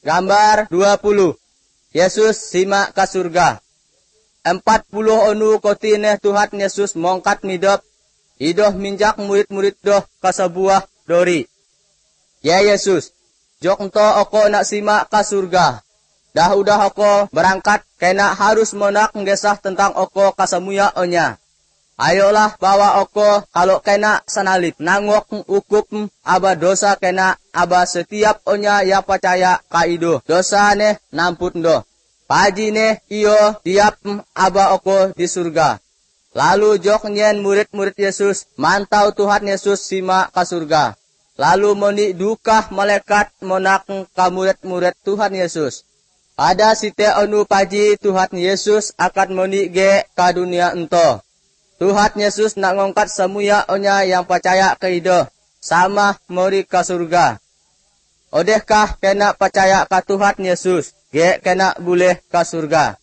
Gambar 20. Yesus simak ke surga. 40 onu kotineh Tuhan Yesus mongkat midop. Idoh minjak murid-murid doh ke sebuah dori. Ya Yesus, jok ento oko nak simak ke surga. Dah udah oko berangkat kena harus monak ngesah tentang oko kasamuya onya. Ayolah bawa oko kalau kena sanalip nangok ukup aba dosa kena aba setiap onya ya percaya kaido dosa neh nampun do. Paji neh iyo tiap aba oko di surga. Lalu jok nyen murid-murid Yesus mantau Tuhan Yesus simak ke surga. Lalu moni dukah malaikat monak ka murid-murid Tuhan Yesus. Pada site onu paji Tuhan Yesus akan moni ge ka dunia ento. Tuhan Yesus nak ngongkat semuanya onya yang percaya ke ido sama mori ke surga. Odehkah kena percaya ke Tuhan Yesus ge kena boleh ke surga.